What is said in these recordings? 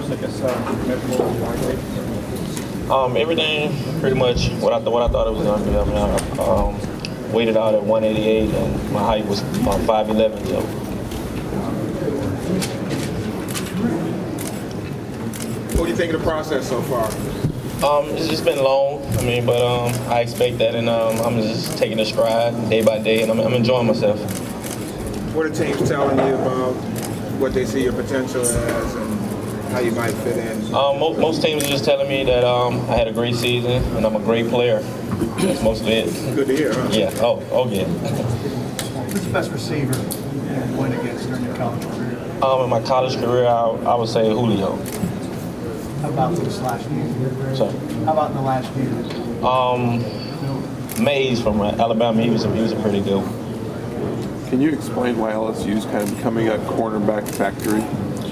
took us Everything pretty much what I thought it was going to be. I mean, I weighted out at 188, and my height was about 5'11", so. What do you think of the process so far? It's just been long. I mean, but I expect that, and I'm just taking a stride day by day, and I'm enjoying myself. What are teams telling you about what they see your potential as and how you might fit in? Most teams are just telling me that I had a great season and I'm a great player. That's most of it. Good to hear, huh? Yeah. Oh yeah. Who's the best receiver you went against during your college career? In my college career, I would say Julio. How about this last year? Sorry. How about in the last year? Mays from Alabama. He was a pretty good one. Can you explain why LSU is kind of becoming a cornerback factory?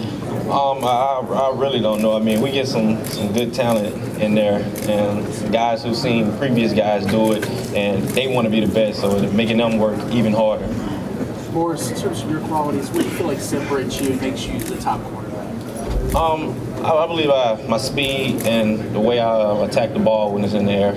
I really don't know. I mean, we get some good talent in there, and guys who've seen previous guys do it, and they want to be the best, so it's making them work even harder. Morris, in terms of your qualities, what do you feel like separates you and makes you the top quarterback? I believe my speed and the way I attack the ball when it's in the air.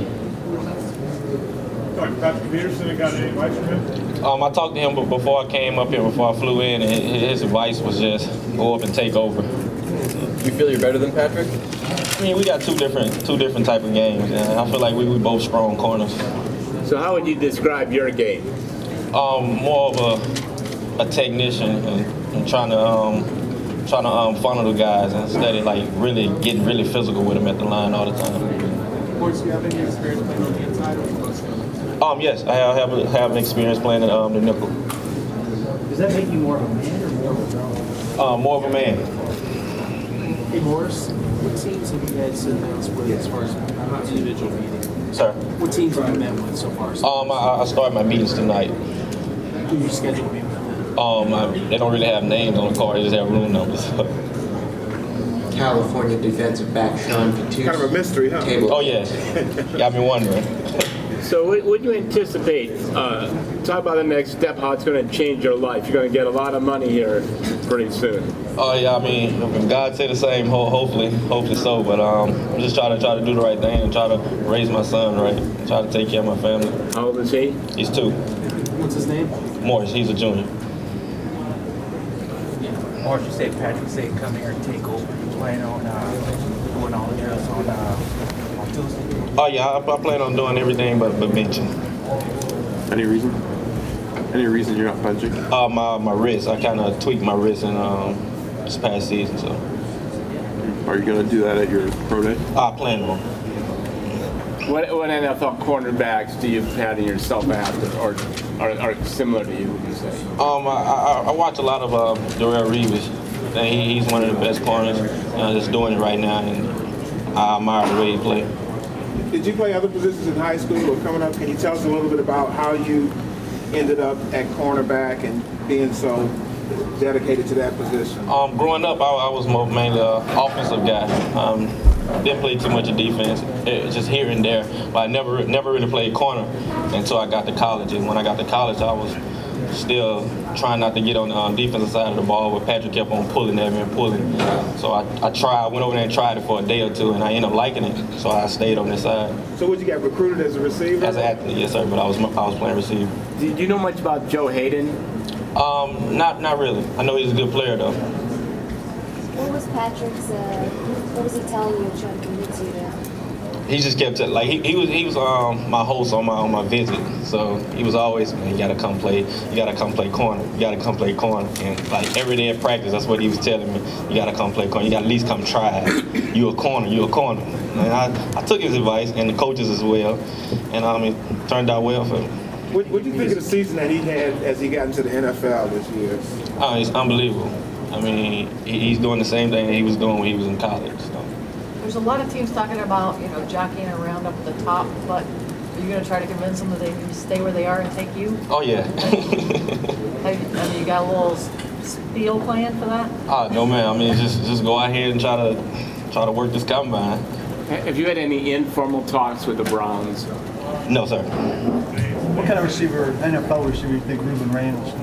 Patrick Peterson, got any advice from him? I talked to him before I came up here, before I flew in, and his advice was just go up and take over. You feel you're better than Patrick? I mean, we got two different type of games, and I feel like we both strong corners. So how would you describe your game? More of a technician and trying to funnel the guys instead of like really getting really physical with them at the line all the time. Morris, do you have any experience playing on the inside or close? Yes, I have experience playing the nickel. Does that make you more of a man or more of a drone? More of a man. Hey Morris, what teams have you guys sit down with as far as individual meetings? Sir? What teams have you met with so far? I started my meetings tonight. Who you scheduled to meet with them? They don't really have names on the card, they just have room numbers. California defensive back Sean Fatucci. Kind of a mystery, huh? Oh yeah, got me wondering. So what do you anticipate? Talk about the next step, how it's going to change your life. You're going to get a lot of money here pretty soon. Oh yeah, I mean, if God say the same, hopefully so. But I'm just trying to do the right thing and try to raise my son right, try to take care of my family. How old is he? He's 2. What's his name? Morris, he's a junior. Morris, you say Patrick said come here and take over. You plan on doing all the drills on Tuesday? Oh yeah, I plan on doing everything but benching. Any reason? Any reason you're not benching? My wrist. I kind of tweaked my wrist in this past season. So. Are you going to do that at your pro day? I plan on. What NFL cornerbacks do you pattern yourself after, or are similar to you? Would you say? I watch a lot of Darrelle Revis. And he's one of the best corners that's doing it right now, and I admire the way he plays. Did you play other positions in high school or coming up? Can you tell us a little bit about how you ended up at cornerback and being so dedicated to that position? Growing up, I was mainly an offensive guy. Didn't play too much of defense, just here and there. But I never really played corner until I got to college. And when I got to college, I was still trying not to get on the defensive side of the ball, but Patrick kept on pulling at me and pulling. So I went over there and tried it for a day or two, and I ended up liking it. So I stayed on this side. So would you get recruited as a receiver? As an athlete, yes sir, but I was playing receiver. Do you know much about Joe Hayden? Not really. I know he's a good player though. What was Patrick's, what was he telling you trying to convince you to? He just kept like he was my host on my visit, so he was always, man, you gotta come play corner, and like every day at practice, that's what he was telling me. You gotta come play corner, you gotta at least come try it. You a corner. And I took his advice and the coaches as well, and it turned out well for him. What do you think of the season that he had as he got into the NFL this year? It's unbelievable. I mean, he's doing the same thing that he was doing when he was in college. So. There's a lot of teams talking about, jockeying around up at the top, but are you going to try to convince them that they can stay where they are and take you? Oh, yeah. Have you got a little spiel plan for that? No, man. I mean, just go out here and try to work this combine. Have you had any informal talks with the Browns? No, sir. What kind of receiver, NFL receiver, do you think Ruben Randall's going to be?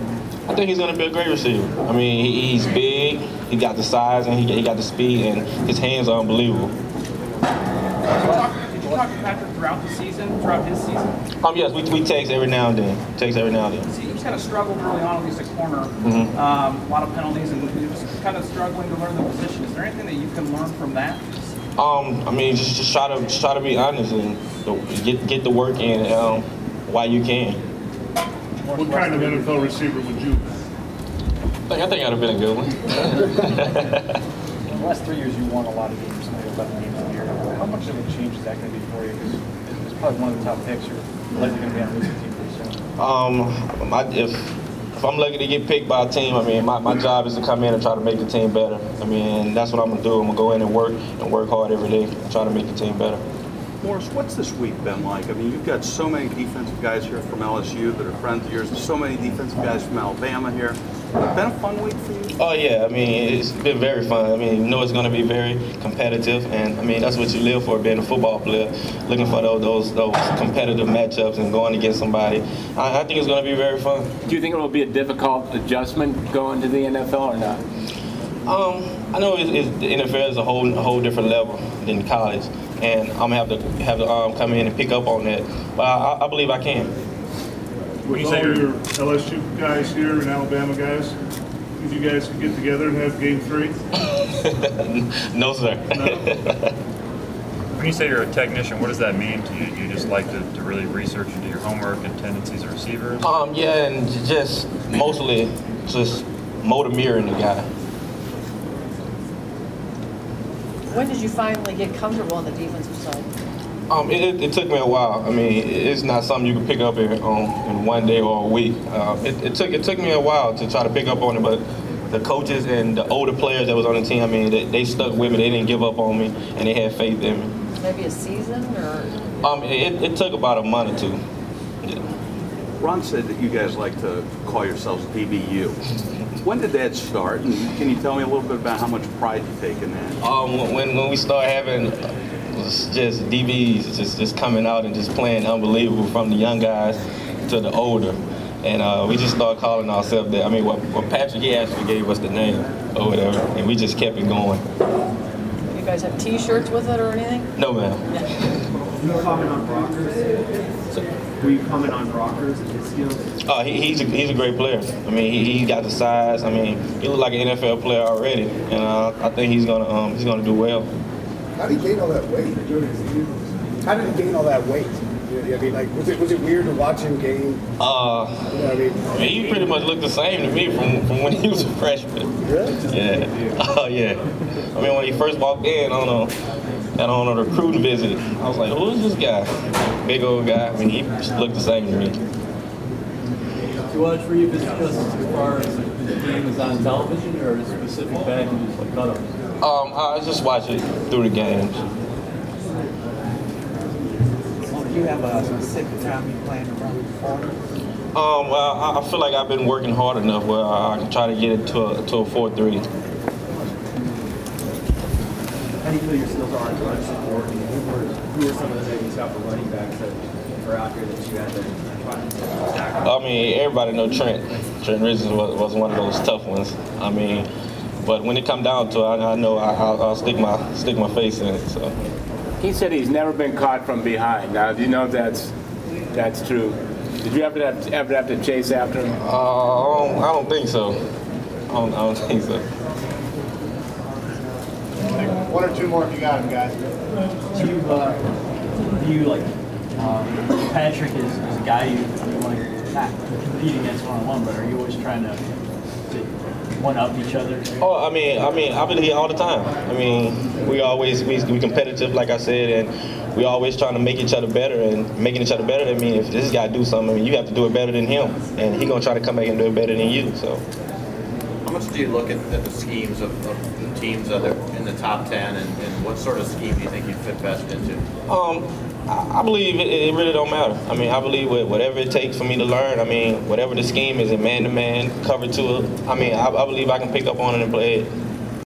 I think he's going to be a great receiver. I mean, he's big, he got the size, and he got the speed, and his hands are unbelievable. Did you talk to Patrick throughout his season? Yes, we text every now and then. See, he was kind of struggled early on, at least at corner. Mm-hmm. A lot of penalties, and he was kind of struggling to learn the position. Is there anything that you can learn from that? I mean, just try to be honest and get the work in while you can. What kind of NFL receiver would you be? I think I'd have been a good one. In the last 3 years, you won a lot of games, maybe 11 games a year. How much of a change is that going to be for you? Because it's probably one of the top picks. You're likely going to be on a losing team pretty soon. If I'm lucky to get picked by a team, I mean, my job is to come in and try to make the team better. I mean, that's what I'm going to do. I'm going to go in and work hard every day and try to make the team better. Morris, what's this week been like? I mean, you've got so many defensive guys here from LSU that are friends of yours. There's so many defensive guys from Alabama here. Been a fun week for you? Oh, yeah. I mean, it's been very fun. I mean, you know it's going to be very competitive. And, I mean, that's what you live for, being a football player, looking for those competitive matchups and going against somebody. I think it's going to be very fun. Do you think it will be a difficult adjustment going to the NFL or not? I know the NFL is a whole different level than college. And I'm going to have to come in and pick up on that. But I believe I can. With all your LSU guys here and Alabama guys, think you guys could get together and have game 3? No, sir. No? When you say you're a technician, what does that mean to you? Do you just like to really research and do your homework and tendencies of receivers? Yeah, and just mostly just motor mirroring the guy. When did you finally get comfortable on the defensive side? It took me a while. I mean, it's not something you can pick up in one day or a week. It took me a while to try to pick up on it, but the coaches and the older players that was on the team, I mean, they stuck with me. They didn't give up on me, and they had faith in me. Maybe a season, or? It took about a month or two. Yeah. Ron said that you guys like to call yourselves DBU. When did that start? And can you tell me a little bit about how much pride you take in that? When we started having just DBs just coming out and just playing unbelievable, from the young guys to the older. And we just started calling ourselves that. I mean, what Patrick, he actually gave us the name or whatever, and we just kept it going. You guys have T-shirts with it or anything? No, ma'am. Can you comment on Brockers? Will you comment on Brockers and his skills? He's a great player. I mean, he got the size. I mean, he looks like an NFL player already, and I think he's gonna do well. How did he gain all that weight? How did he gain all that weight? I mean, like, was it weird to watch him gain? You know what I mean? He pretty much looked the same to me from when he was a freshman. Really? Yeah. Oh yeah. I mean, when he first walked in on a recruiting visit, I was like, who is this guy? Big old guy. I mean, he just looked the same to me. Too much for you, just as far as the game is on television, or a specific packages like others? I just watch it through the games. Do you have a specific time you plan to run for? Well, I feel like I've been working hard enough where I can try to get it to a 4.3. How do you feel your skills are in run support? And who are some of the maybe top running backs that are out here that you had to tackle? I mean, everybody knows Trent. Trent Richardson was one of those tough ones. I mean, but when it come down to it, I know I'll stick my face in it. So. He said he's never been caught from behind. Now, do you know if that's true? Did you ever have to chase after him? I don't think so. I don't think so. One or two more if you got them, guys. Do you like Patrick is a guy you want to not compete against one-on-one, but are you always trying to one-up each other? Oh, I mean, I believe all the time. I mean, we competitive, like I said, and we always trying to make each other better. And making each other better, I mean, if this guy do something, I mean, you have to do it better than him, and he gonna try to come back and do it better than you. So. How much do you look at the schemes of the teams that are in the top 10, and what sort of scheme do you think you fit best into? I believe it really don't matter. I mean, I believe whatever it takes for me to learn. I mean, whatever the scheme is, in man-to-man, cover 2. I mean, I believe I can pick up on it and play it.